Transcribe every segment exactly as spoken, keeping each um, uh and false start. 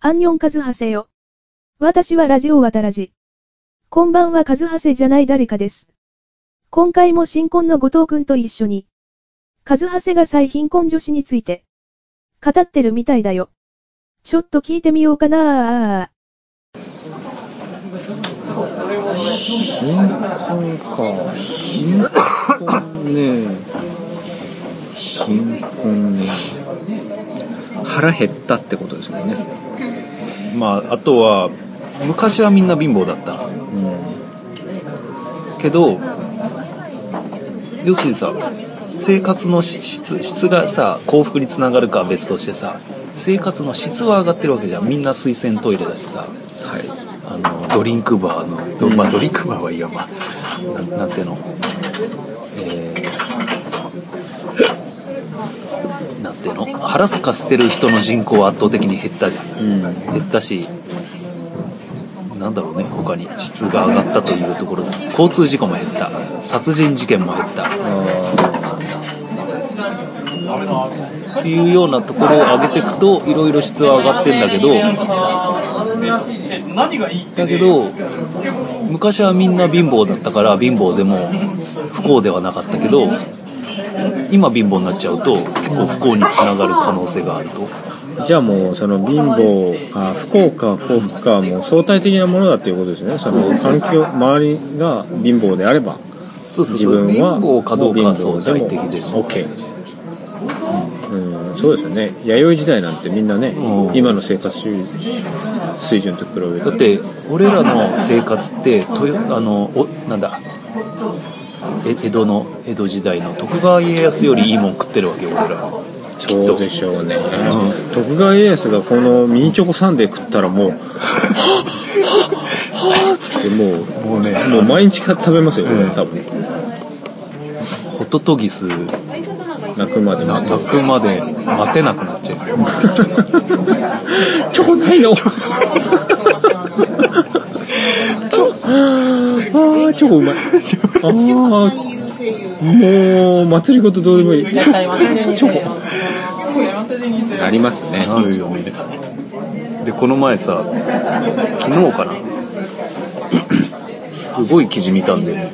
アンニョンカズハセよ。私はラジオワタラジ。こんばんはカズハセじゃない誰かです。今回も新婚の後藤くんと一緒に、カズハセが最貧困女子について、語ってるみたいだよ。ちょっと聞いてみようかな。 貧困か。貧困ね。貧困ね。腹減ったってことですもんね。 まああとは昔はみんな貧乏だった、うん、けど要するにさ、生活の質質がさ幸福につながるかは別としてさ、生活の質は上がってるわけじゃん。みんな水洗トイレだしさ、はい、あのドリンクバーの、まあ、ドリンクバーはいいや、まあ、な, なんていうの、えー、なんていうの、腹すかせてる人の人口は圧倒的に減ったじゃん、うん、減ったし、なんだろうね、他に質が上がったというところで、交通事故も減った、殺人事件も減った、っていうようなところを上げていくといろいろ質は上がってんだけど、だけど昔はみんな貧乏だったから貧乏でも不幸ではなかったけど、今貧乏になっちゃうと結構不幸につながる可能性があると。 じゃあもうその貧乏、あ、不幸か幸福かはもう相対的なものだということですね。その環境、周りが貧乏であれば、 そうそうそう、自分は貧乏かどうかは相対的で OK、うん、そうですよね。弥生時代なんてみんなね、うん、今の生活水準と比べて、 だって俺らの生活ってとあのおなんだ江戸の江戸時代の徳川家康よりいいもん食ってるわけよ、俺ら。 そうでしょうね、うん、徳川家康がこのミニチョコサンデー食ったらもうはぁはぁはぁつってもう、もうね、もう毎日食べますよ、うん、多分。 ホトトギス泣くまで泣くまで待てなくなっちゃうチョコないのチョあチョコうまいあもう祭りごとどうでもいいチョコありますね。 あるよね。でこの前さ、昨日かなすごい記事見たんで、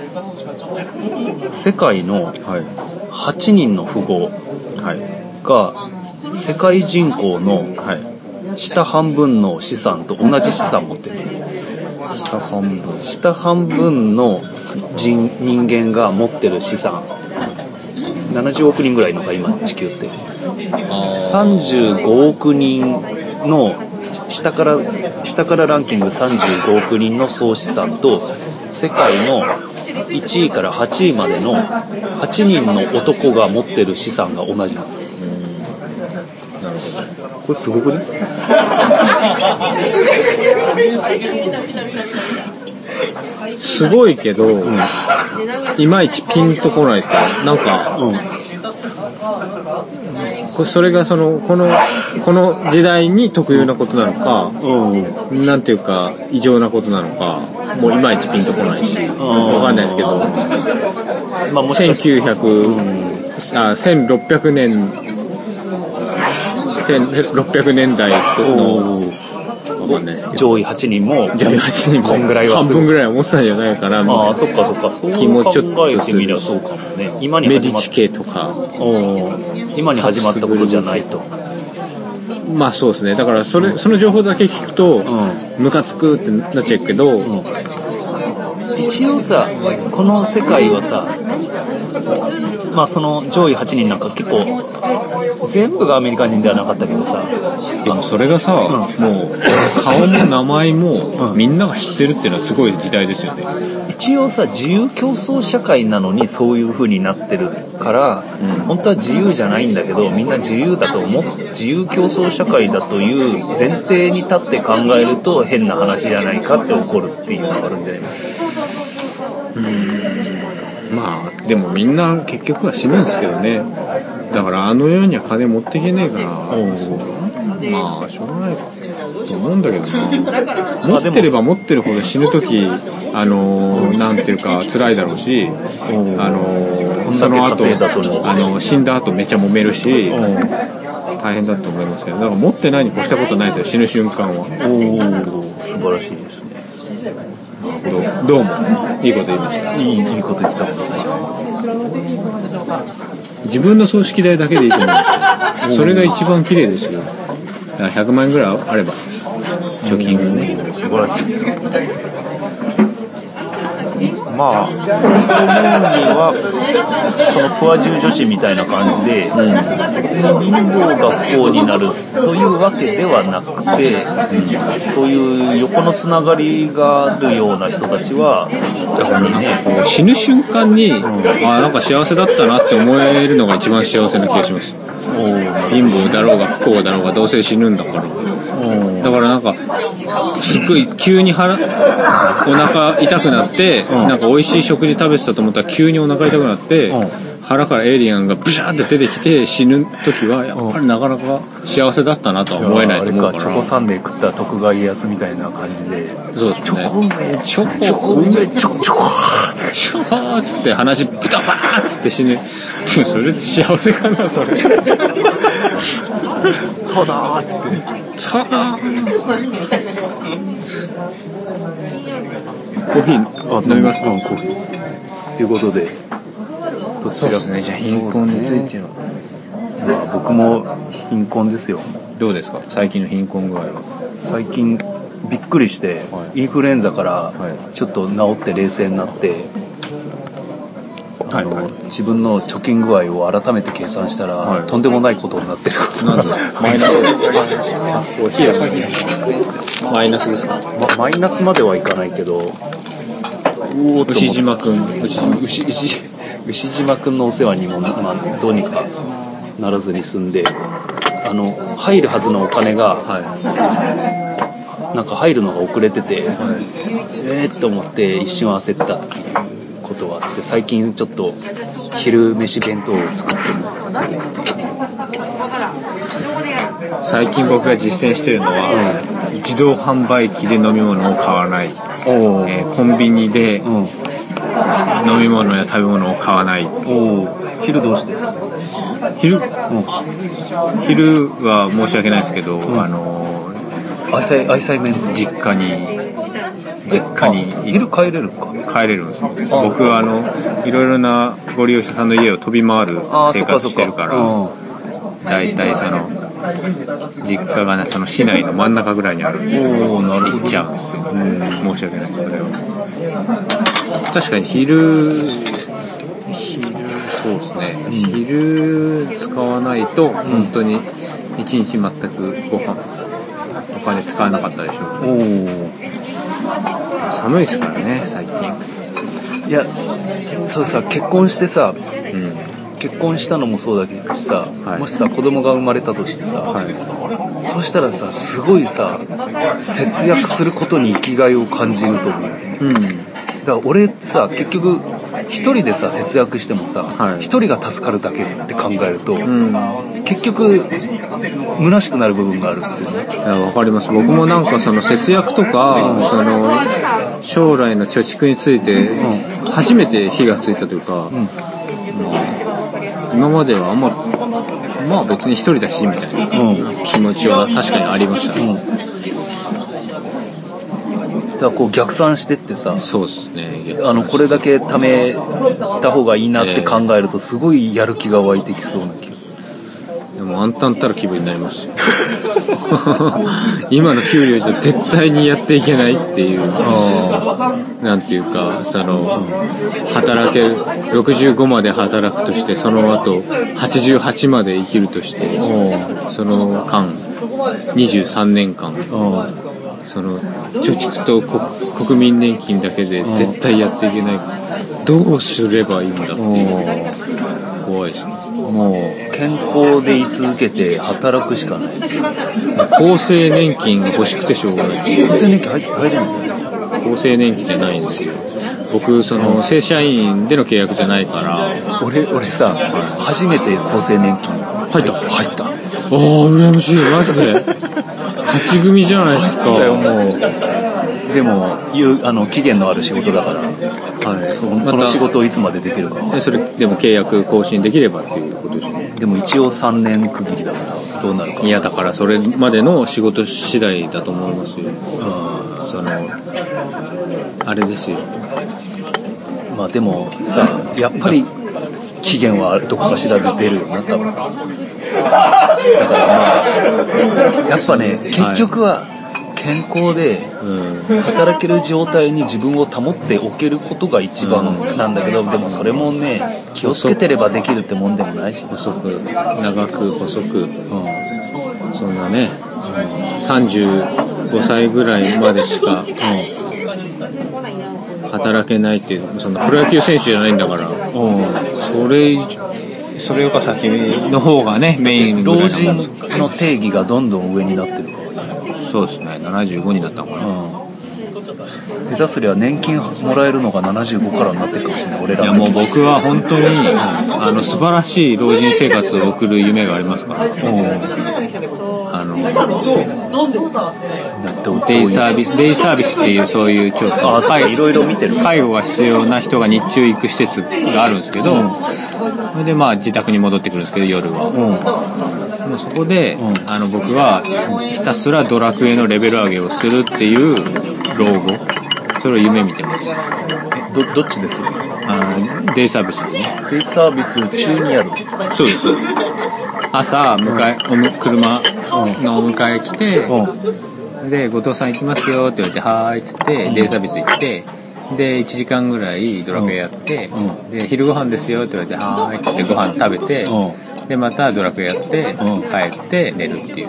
世界のはちにんの富豪が世界人口の下半分の資産と同じ資産を持ってる。 下半分下半分の 人, 人間が持ってる資産ななじゅうおくにんぐらいのか今地球って、さんじゅうごおくにんの下から下からランキングさんじゅうごおくにんの総資産と世界のいちいからはちいまでのはちにんの男が持ってる資産が同じなの。 なるほど。 これすごくね。 すごいけど、うん、いまいちピンとこないってなんか、うん、これそれがそのこのこの時代に特有なことなのか、うん、なんていうか異常なことなのかもういまいちピンとこないし、わかんないですけど、まあ、もしかしせんきゅうひゃく、うん、あせんろっぴゃくねんせんろっぴゃくねんだいのわかんないですけど上位はちにんも上位はちにんもこんぐらいは半分ぐらいは持ってたんじゃないかなみたいな。 ああ、そっかそっか、そう気もちょっと考えてみりゃそうかもね。今にメディチ系とか今に始まったことじゃないと。 まあそうですね。だからそれその情報だけ聞くとムカつくってなっちゃうけど、うん、 一応さこの世界はさ、まあその上位はちにんなんか結構全部がアメリカ人ではなかったけどさ、 でもそれがさ、うん、もう顔も名前もみんなが知ってるっていうのはすごい時代ですよね。 一応さ自由競争社会なのにそういう風になってるから、うん、本当は自由じゃないんだけどみんな自由だと思っ自由競争社会だという前提に立って考えると変な話じゃないかって起こるっていうのがあるんじゃないか。 うーん、まあでもみんな結局は死ぬんですけどね。だからあの世には金持っていけねえから、まあしょうがないと思うんだけどな。持ってれば持ってるほど死ぬ時あのー、なんていうか辛いだろうし、あのー、その後あの死んだ後めっちゃ揉めるし、 大変だと思いますけど、だから持ってないに越したことないですよ、死ぬ瞬間は。 おお、素晴らしいですね。 どう、どうもいいこと言いました。 いい、いいこと言ったかもしれない。 自分の葬式代だけでいいと思うんですよ。それが一番綺麗ですよ。だからひゃくまんえんぐらいあれば貯金、 素晴らしいです。まあ、思うにはそのプアジュ女子みたいな感じで、うん、別に貧乏が不幸になるというわけではなくて、うん、そういう横のつながりがあるような人たちはだからね、死ぬ瞬間に、うん、あなんか幸せだったなって思えるのが一番幸せな気がします。貧乏だろうが不幸だろうがどうせ死ぬんだから。だからなんかすっごい急に腹お腹痛くなって、うん、なんか美味しい食事食べてたと思ったら急にお腹痛くなって、うん、腹からエイリアンがブシャーって出てきて死ぬ時はやっぱりなかなか幸せだったなとは思えないと思うから。あれか、 チョコサンデー食ったら徳川家康みたいな感じで、 そうですね、 チョコ梅チョコチョコ梅チョコチョコチョコーっつって話ブタバーっつって死ぬ。でもそれって幸せかなそれ。 ただーっつってさあコーヒー飲みますか？ コーヒーということで、どちらですね。じゃあ貧困については、 まあ、僕も貧困ですよ。 どうですか最近の貧困具合は？ 最近びっくりして、はい、インフルエンザからちょっと治って冷静になって、はい、あの、はい、自分の貯金具合を改めて計算したら、はい、とんでもないことになってることなんです。 マイナスマイナスですか？ ま、マイナスまではいかないけど、 牛島くん牛, 牛, 牛, 牛島くんのお世話にも、まあ、どうにかならずに済んで、あの入るはずのお金が、はい、なんか入るのが遅れてて、はい、えーっと思って一瞬焦ったっていうことがあって、最近ちょっと昼飯弁当を作ってもらってるっていう。 最近僕が実践してるのは、うん、自動販売機で飲み物を買わない、えー、コンビニで、うん、飲み物や食べ物を買わない。 お昼どうして？ 昼、うん、昼は申し訳ないですけど、うん、あの愛妻愛妻麺実家に実家に昼帰れるか帰れるんですよ。僕はあのいろいろなご利用者さんの家を飛び回る生活してるから、だいたいその実家が、ね、その市内の真ん中ぐらいにあるんで行っちゃうんですよ。うん、申し訳ないですそれは。確かに昼昼そうですね、うん、昼使わないと本当に一日全くご飯お金使わなかったでしょう。お寒いですからね最近。 いやそうさ、結婚してさ、うん、結婚したのもそうだけどさ、はい、もしさ子供が生まれたとしてさ、はい、そうしたらさすごいさ節約することに生きがいを感じると思う、うん、だから俺ってさ結局一人でさ節約してもさ一、はい、人が助かるだけって考えると、うん、結局虚しくなる部分があるっていうね。 いやわかります。僕もなんかその節約とか、うん、その将来の貯蓄について初めて火がついたというか、うんうん、今まではあんままあ別に一人だしみたいな気持ちは確かにありましたね、うん、 だからこう逆算してってさ、 そうですね、 あのこれだけ貯めた方がいいなって考えるとすごいやる気が湧いてきそうな気が。 でもあんたんたる気分になります今の給料じゃ絶対にやっていけないっていう、なんていうかその働けるろくじゅうごまで働くとしてその後はちじゅうはちまで生きるとしてその間にじゅうさんねんかんその貯蓄と国民年金だけで絶対やっていけない、どうすればいいんだっていう怖いですね。 もう健康で居続けて働くしかないですよ。 厚生年金が欲しくてしょうがない。 厚生年金入れないの？ 厚生年金じゃないんですよ。僕その正社員での契約じゃないから。 俺俺さ、はい、初めて厚生年金入った入った。 ああ羨ましいマジで勝ち組じゃないですか。 もうでもあの期限のある仕事だから、はい、その、ま、この仕事をいつまでできるか。 それでも契約更新できればっていうことですね。 でも一応さんねん区切りだからどうなるか。 いやだからそれまでの仕事次第だと思いますよ。そのあれですよ。 まあでもさ、やっぱり期限はどこかしらで出るよな多分。だからまあやっぱね、結局は健康で働ける状態に自分を保っておけることが一番なんだけど、でもそれもね、気をつけてればできるってもんでもないし、 細く長く細く、うん、そんなね、うん、さんじゅうごさいぐらいまでしか、うん、働けないっていう、そんなプロ野球選手じゃないんだから、うん、それそれよか先の方がねメインぐらい。 老人の定義がどんどん上になってるから。 そうですね、ななじゅうごになったのかな、うん、 下手すりゃ年金もらえるのがななじゅうごからになってるかもしれない。俺らいやもう僕は本当にあの素晴らしい老人生活を送る夢がありますから、うん、あのデイサービスデイサービスっていうそういうちょっと介いろいろ見てる介護が必要な人が日中行く施設があるんですけど、うん、それでまあ自宅に戻ってくるんですけど夜は、うん、もうそこで、うん、あの僕はひたすらドラクエのレベル上げをするっていう老後、それを夢見てます。 ど, どっちですよ。 あデイサービスでね。 デイサービス中にある。 そうです。朝迎え、うん、お車のお迎え来て、うん、で後藤さん行きますよって言われてはーいっつって、うん、デイサービス行ってでいちじかんぐらいドラクエやって、うん、で昼ご飯ですよって言われてはーいっつってご飯食べて、うん、でまたドラクエやって、うん、帰って寝るっていう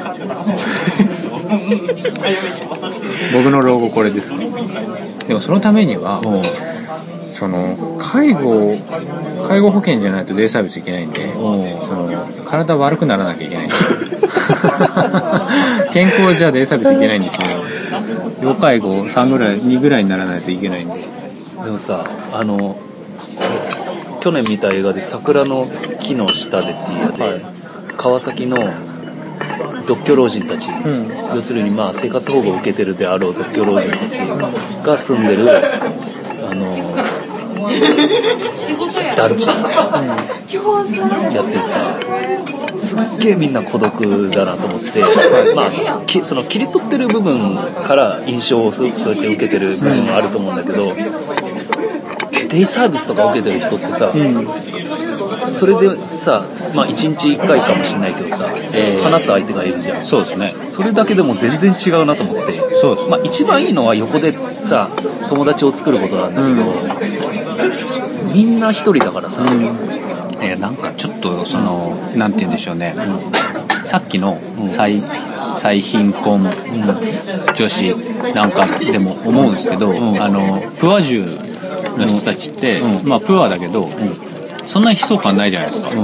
僕の老後これですね。でもそのためには、うん、その介護介護保険じゃないとデイサービスいけないんで、うん、その体悪くならなきゃいけないんですよ健康じゃデイサービスいけないんですよ。要介護さんぐらいにぐらいにならないといけないんで。 でもさ、あの去年見た映画で桜の木の下でっていうやつで、はい、川崎の独居老人たち、うん、要するにまあ生活保護を受けてるであろう独居老人たちが住んでるあの団地やっててさ、すっげえみんな孤独だなと思って、まあきその切り取ってる部分から印象をそうやって受けてる部分はあると思うんだけど、デイサービスとか受けてる人ってさ、うん、それでさ、まあいちにちいっかいかもしれないけどさ、えー、話す相手がいるじゃん。 そうですね。 それだけでも全然違うなと思って。 そうです。 まあ一番いいのは横でさ友達を作ることなんだけど、うん、みんな一人だからさ、うん、 えー、なんかちょっとその、うん、なんて言うんでしょうね、うん、さっきの再、うん、再貧困、うん、女子なんかでも思うんですけど、うん、あのプアジュの人たちって、うん、まあプアだけど、うん、そんなに悲壮感ないじゃないですか、うん、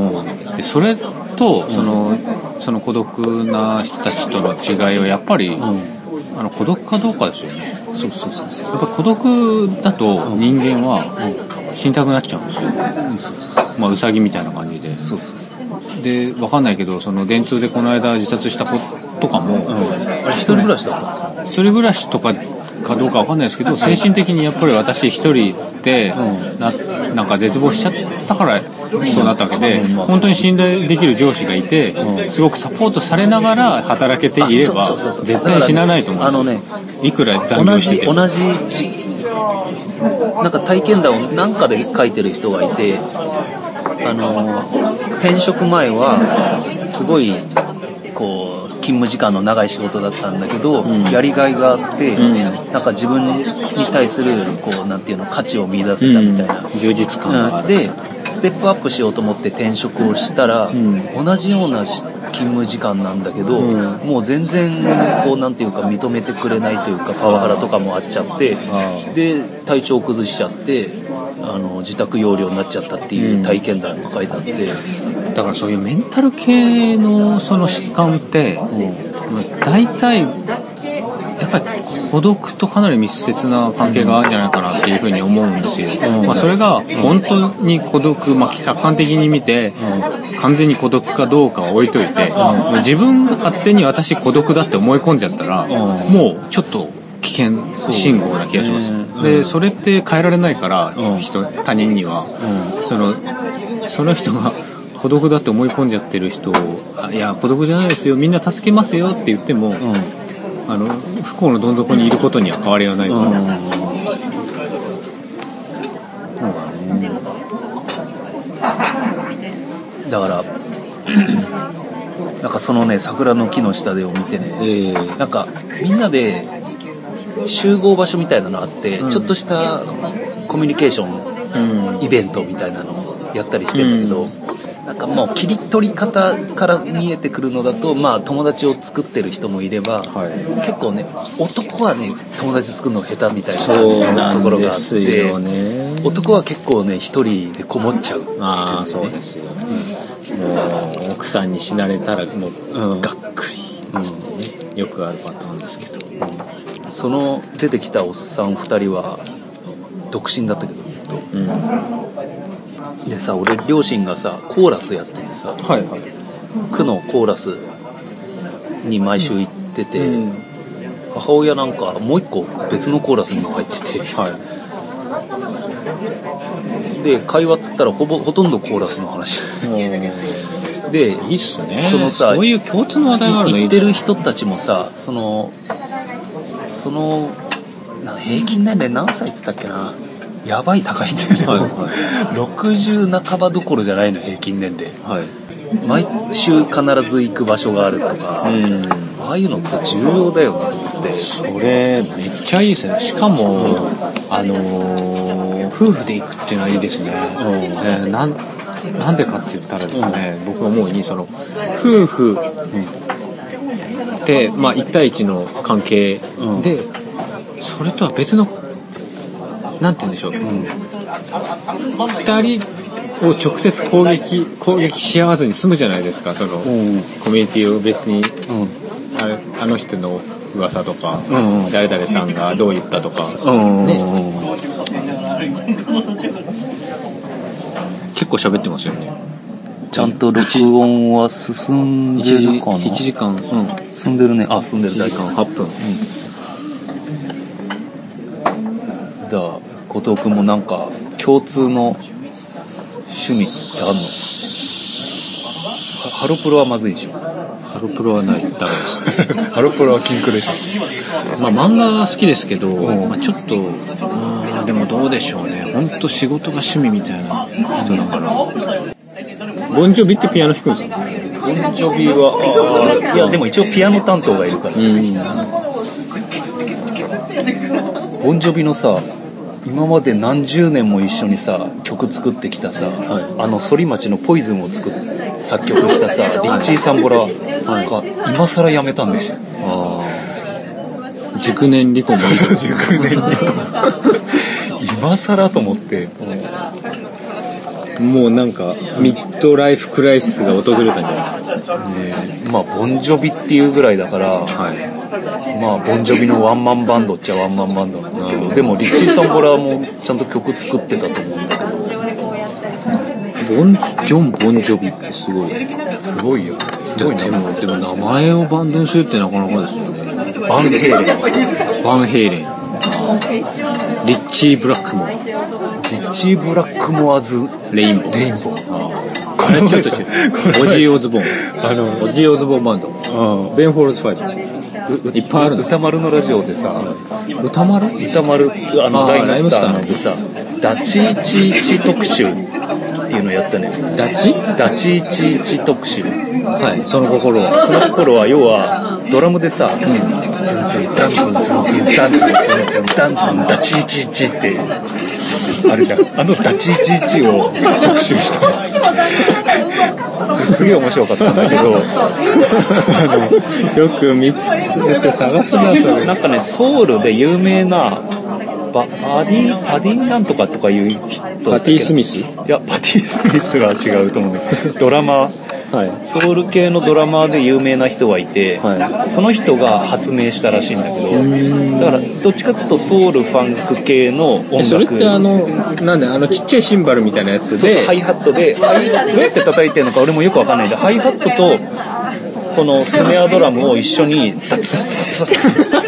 でそれとその、うん、その孤独な人たちとの違いはやっぱり、うん、あの孤独かどうかですよね。 そうそうそう。 やっぱ孤独だと人間は死にたくなっちゃうんですよ、うん、そうそう。まあウサギみたいな感じで。 そうそうそう。 で分かんないけどその電通でこの間自殺した子とかも、うん、 あれ一人暮らしだった。 一人暮らしとかかどうか分かんないですけど、精神的にやっぱり私一人で、うん、な, なんか絶望しちゃったからそうなったわけで、うん、本当に信頼できる上司がいて、うん、すごくサポートされながら働けていれば絶対死なないと思うんですよ。あの、ね、いくら残業してても同じ同じなんか体験談をなんかで書いてる人がいて、あの転職前はすごいこう勤務時間の長い仕事だったんだけど、うん、やりがいがあって、うん、なんか自分に対するこうなんていうの価値を見出せたみたいな、うん、 充実感がある、 うん、でステップアップしようと思って転職をしたら、うん、同じような勤務時間なんだけど、うん、もう全然こうなんていうか認めてくれないというかパワハラとかもあっちゃって、で体調を崩しちゃってあの自宅療養になっちゃったっていう体験談が書いてあって、うん、 だからそういうメンタル系のその疾患って、うん、大体やっぱり孤独とかなり密接な関係があるんじゃないかなっていうふうに思うんですよ、うんまあ、それが本当に孤独、まあ、客観的に見て、うん、完全に孤独かどうかは置いといて、うん、自分が勝手に私孤独だって思い込んじゃったら、うん、もうちょっと危険信号な気がします、ね、でそれって変えられないから、うん、人他人には、うん、そのその人が孤独だって思い込んじゃってる人をいや孤独じゃないですよみんな助けますよって言っても、うん、あの不幸のどん底にいることには変わりはないから、うん、そうだね。だからなんかそのね桜の木の下でを見てね、えー、なんかみんなで集合場所みたいなのあって、うん、ちょっとしたコミュニケーション、うん、イベントみたいなのをやったりしてるんだけど、うん、なんかもう切り取り方から見えてくるのだと、まあ友達を作ってる人もいれば、はい、結構ね男はね友達作るの下手みたいな感じのところがあって、ね、男は結構ね一人でこもっちゃう。 ああそうですよ、うん、もう奥さんに死なれたらもう、うん、がっくりつってね、うん、よくあるパターンですけど、 うん、その出てきたおっさんふたりは独身だったけどずっと、うん、でさ俺両親がさコーラスやっててさ、はいはい、区のコーラスに毎週行ってて、うん、母親なんかもう一個別のコーラスにも入ってて、はい、で会話っつったらほぼほとんどコーラスの話でいいっすね。 そのさそういう共通の話題があるのいい。 行ってる人たちもさそのその平均年齢何歳っつったっけな、やばい高いんだよね、はいはい、ろくじゅう半ばどころじゃないの平均年齢、はい、毎週必ず行く場所があるとか、うん、ああいうのって重要だよなと思って。 それめっちゃいいですね。しかも、うん、あのー、夫婦で行くっていうのはいいですね、うんえー、なんなんでかって言ったらですね、うん、僕は思うにその夫婦って、まあ、いち対いちの関係で、うん、それとは別のなんて言うんでしょう、うん、ふたりを直接攻撃攻撃し合わずに済むじゃないですか。その、うん、コミュニティを別に、うん、あれあの人の噂とか、うんうん、誰々さんがどう言ったとか、うんね、結構喋ってますよね。 ちゃんと録音は進んでるかな。 いちじかん、うん、 進んでるね。あ、進んでる。 いちじかんはっぷん、うん、 だから後藤君もなんか共通の趣味ってあるの？ハロプロはまずいでしょ。 ハロプロはない、ダメですハロプロは禁句でしょ。まあ漫画は好きですけど、まあ、ちょっとあでもどうでしょうね。本当仕事が趣味みたいな人だから。ボンジョビってピアノ弾くんですか？ボンジョビは、いやでも一応ピアノ担当がいるから、うん、ボンジョビのさ今まで何十年も一緒にさ曲作ってきたさ、はい、あの反町のポイズンを作っ作曲したさリッチー・サンボラが今更辞めたんでしょ。あ熟年離婚。 そうそう熟年離婚今更と思って、 もうなんかミッドライフクライシスが訪れたんじゃないですか、 ね、まあボンジョビっていうぐらいだから、はい、まあボンジョビのワンマンバンドっちゃワンマンバンドなんだけど、でもリッチー・サンボラもちゃんと曲作ってたと思うんだけど、 ボンジョン・ボンジョビってすごいすごいよ。すごいね。 でも、でも名前をバンドにするってなかなかですよね。 バンヘイレンバンヘイレン、リッチー・ブラックモア、リッチー・ブラックモアズレインボー、 レインボー、 ああれちょっと違うオジー・オズボーン、あのオジー・オズボーンバンド、ベン・フォールズ・ファイトいっぱいあるの。 歌丸のラジオでさ、 歌丸歌丸あのライムスターでさダチイチイチ特集っていうのをやったね。 ダチダチイチイチ特集。 はい。その心はその心は要はドラムでさ、うん、ズンズンタンズンズンズンタンズンズンズンタンズンダチイチイチってあるじゃん。あのダチイチイチを特集した。すげえ面白かったんだけどあのよく見つつよく探すなそれ。 なんかねソウルで有名なバパディパディなんとかとかいう人、 パティ・スミス？いやパティ・スミスは違うと思うんだけどドラマー、はい、ソウル系のドラマーで有名な人がいて、はい、その人が発明したらしいんだけど、だからどっちかっていうとソウルファンク系の音楽。 それってあのなんであのちっちゃいシンバルみたいなやつで、 そうそうハイハットでどうやって叩いてるのか俺もよくわかんないんで、ハイハットとこのスネアドラムを一緒にダツツツツ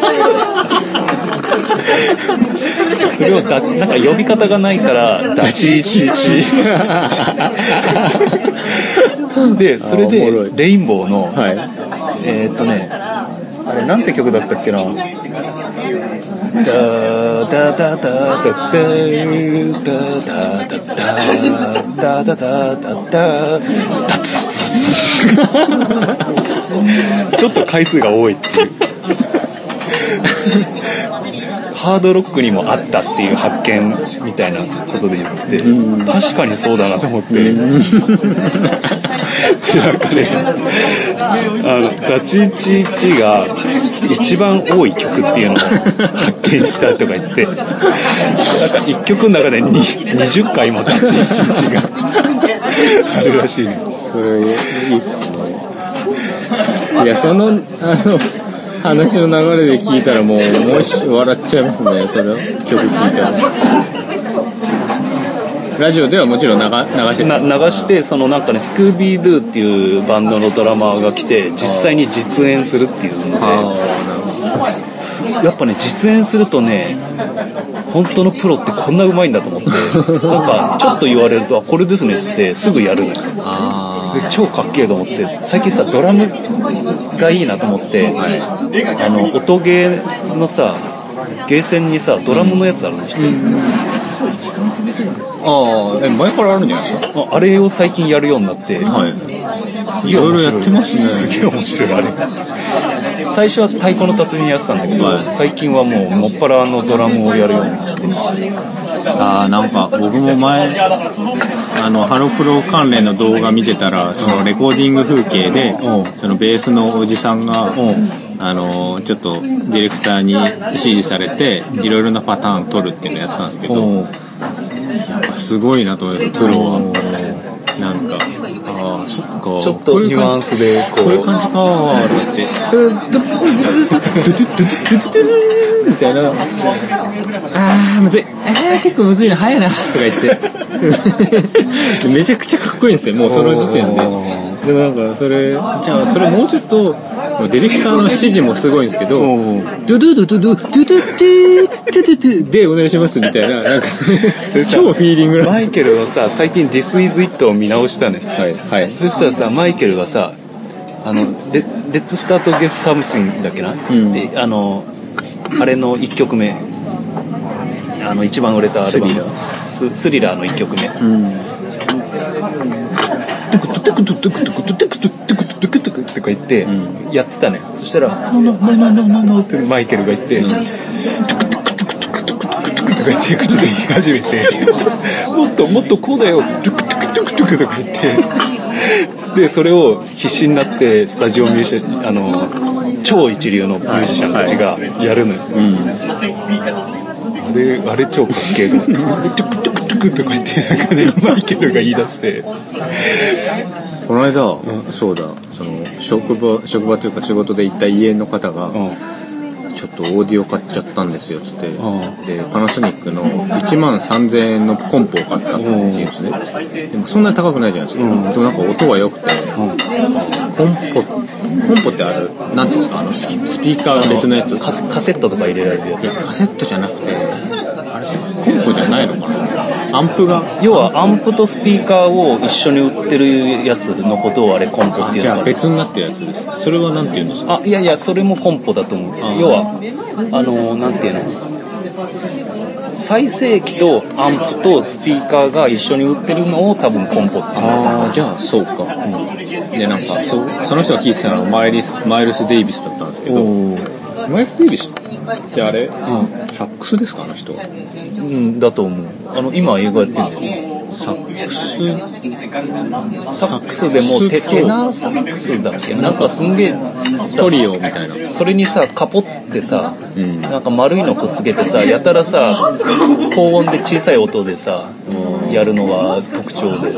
それをだなんか呼び方がないからダチイチイチでそれでレインボーの、 はい、 えー、っとねあれなんて曲だったっけな、ダダダダダダダダダダダダダダツツツちょっと回数が多いっていうハードロックにもあったっていう発見みたいなことで言ってて、うん、確かにそうだなと思って、うん、でなんかねあのダチイチイチが一番多い曲っていうのを発見したとか言ってなんかいっきょくの中でにじゅっかいもダチイチイチがあるらしいね。 それいいっすね。いやそのあの話の流れで聞いたらもうもし笑っちゃいますね。それを曲聞いたらラジオではもちろん 流, 流してな流してそのなんかねスクービードゥっていうバンドのドラマーが来て実際に実演するっていうので、やっぱね実演するとね本当のプロってこんな上手いんだと思ってなんかちょっと言われるとこれですねっつってすぐやるのよ。で超かっけえと思って最近さドラムがいいなと思って、はい、あの音ゲーのさゲーセンにさドラムのやつあるのして、うん、 ああえ前からあるんじゃないですか。 あれを最近やるようになって、はい、すげえ面白い。いろいろやってますね。すげえ面白いあれ。最初は太鼓の達人やってたんだけど、はい、最近はもうもっぱらのドラムをやるようになって。 あなんか僕も前あのハロプロ関連の動画見てたらそのレコーディング風景でそのベースのおじさんがあのちょっとディレクターに指示されていろいろなパターン取るっていうのをやってたんですけどやっぱすごいなと思います。プロはなんかああそっかちょっとニュアンスでこういう感じかーとか言ってみたいなあーむずいえー、結構むずいな早いなとか言ってめちゃくちゃかっこいいんですよもうその時点で。でもなんかそれじゃあそれもうちょっとディレクターの指示もすごいんですけどドゥドゥドゥドゥドゥドゥドゥドゥドゥドゥドゥでお願いしますみたいななんかそれ超フィーリングなんですよ。 マイケルのさ最近 This is It を見直したね。はいはい。そしたらさマイケルがさあの Let's Start Get Something だっけな、うん、であのあれのいっきょくめあの一番売れたアルバムス, スリラーのいっきょくめ、うん、トゥクトゥクトゥクトゥクトゥクトゥクトゥクトゥクトゥクトゥクとか言ってやってたね。そしたらノノノノノノノってマイケルが言ってトゥクトゥクトゥクトゥクトゥクトゥクとか言って口で言い始めてもっともっとこうだよトゥクトゥクトゥクトゥクとか言ってでそれを必死になってスタジオミュージシャンあの超一流のミュージシャンたちがやるのよ、はいはいうん、あれあれ超かっけえと思ってトゥクトゥクトゥクとか言ってなんかねマイケルが言い出してこの間、うん、そうだその職場職場というか仕事で行った家の方が、うん、ちょっとオーディオ買っちゃったんですよつって、うん、でパナソニックのいちまんさんぜんえんのコンポを買ったって言うんですね、うん、でもそんなに高くないじゃないですか、うん、でもなんか音は良くて、うん、コンポコンポってあるなんていうんですかあのスピーカーが別のやつカセ、カセットとか入れられるやつ。 いやカセットじゃなくてあれコンポじゃないのかなアンプが要はアンプとスピーカーを一緒に売ってるやつのことをあれコンポっていうのかな。 じゃあ別になってるやつです。それはなんていうんですか。 あいやいやそれもコンポだと思う。要はあのなんていうの再生機とアンプとスピーカーが一緒に売ってるのを多分コンポっていうの。 あじゃあそうか、うん、でなんか そ, その人が聞いてたのはマイリスマイルス・デイビスだったんですけどマイルス・デイビスってあれ、うん、サックスですかあの人は。 うんだと思う。あの今英語やってるんだよね。 サックスサックスでもテ, テナーサックスだっけなんかすんげえトリオみたいなそれにさカポってさ、うん、なんか丸いのくっつけてさやたらさ高音で小さい音でさ、うん、やるのが特徴で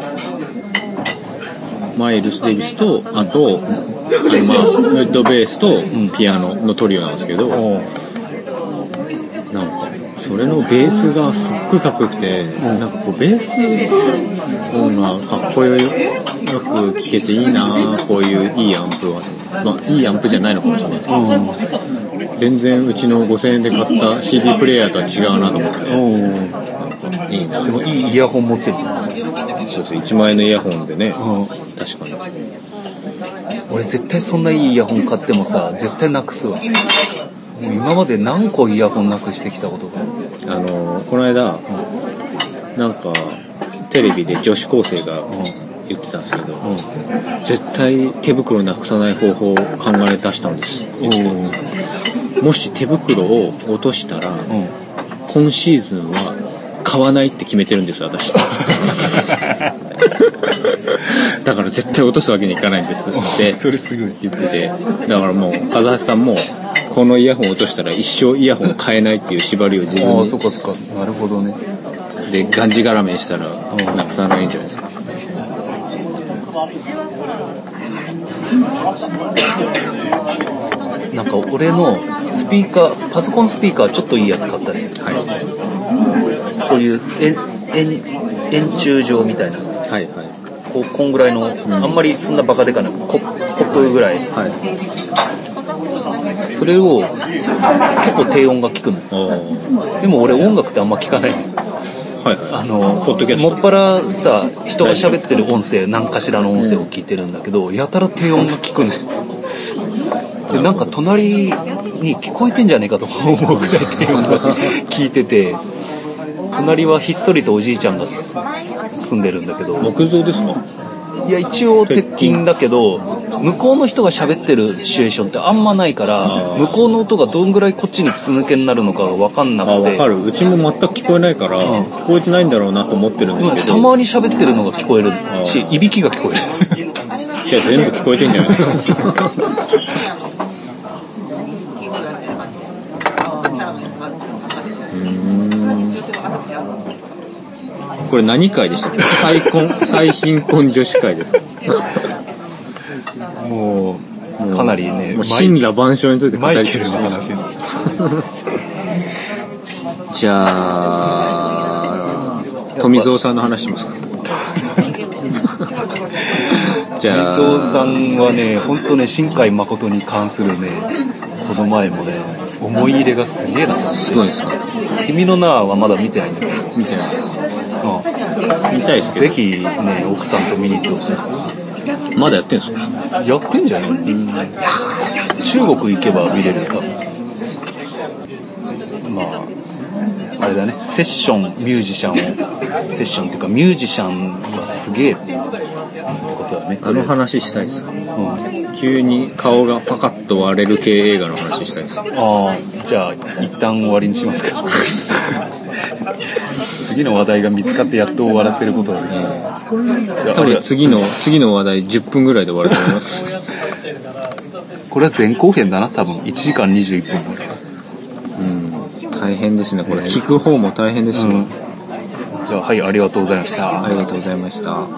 マイルス・デイビスとあとあの、まあ、ウッドベースとピアノのトリオなんですけど、うん、なんかそれのベースがすっごいかっこよくて、うん、なんかこうベース音がかっこよく聴けていいなこういういいアンプは、まあ、いいアンプじゃないのかもしれないですけど、うん、全然うちのごせんえんで買った シーディー プレイヤーとは違うなと思って、うん、なんかいいな。 でもいいイヤホン持ってる。 そうそういちまんえんのイヤホンでね、うん、確か確かに。 俺絶対そんないいイヤホン買ってもさ絶対なくすわ。もう今まで何個イヤホンなくしてきたことが。 あのこの間、うん、なんかテレビで女子高生が言ってたんですけど、うん、絶対手袋なくさない方法を考え出したんです言ってて、もし手袋を落としたら、うん、今シーズンは買わないって決めてるんです私だから絶対落とすわけにいかないんですってそれすごい言ってて、だからもう和橋さんもこのイヤホン落としたら一生イヤホン買えないっていう縛りを自分にああそっかそっかなるほどね。 でがんじがらめにしたらなくさないんじゃないですか。 なんか俺のスピーカーパソコンスピーカーちょっといいやつ買ったね、はい、こういう円円円柱状みたいな、はいはい、こうこんぐらいの、うん、あんまりそんなバカでかなくコップぐらい、はい、それを結構低音が効くの。でも俺音楽ってあんま聞かないの。はいはい、あのポッドキャストもっぱらさ人が喋ってる音声何かしらの音声を聞いてるんだけど、うん、やたら低音が聞くね。でなんか隣に聞こえてんじゃねえかと思うぐらい低音が聞いてて、隣はひっそりとおじいちゃんが住んでるんだけど。 木造ですか？ いや一応鉄筋だけど向こうの人が喋ってるシチュエーションってあんまないから、向こうの音がどんぐらいこっちに筒抜けになるのかが分かんなくて。あ分かる。うちも全く聞こえないから、うん、聞こえてないんだろうなと思ってるんですけど、 たまに喋ってるのが聞こえるし、いびきが聞こえるじゃあ全部聞こえてんじゃないですかうーんこれ何会でしたっけ？再婚再貧困女子会ですか？ もうかなりね、 神羅万象について語りてる話じゃあ富蔵さんの話しますか？ じゃあ富蔵さんはね本当ね新海誠に関するねこの前もね思い入れがすげえな。 すごいですか？ 君の名はまだ見てないんだけど。 見てないです。 ああ見たいですけど。 ぜひね奥さんと見に行ってほしい。 まだやってんすか？ やってんじゃない？うん、中国行けば見れるか。まああれだねセッションミュージシャンをセッションっていうかミュージシャンはすげえってことだね。 あの話したいです。うん、急に顔がパカッと割れる系映画の話したいです。 ああじゃあ一旦終わりにしますか。次の話題が見つかってやっと終わらせることができる。 多分次の次の話題じゅっぷんぐらいで終わると思います。 これは前後編だな多分いちじかんにじゅういっぷん。 うん大変ですねこれ、聞く方も大変ですよ、うん、 じゃあはいありがとうございました。 ありがとうございました。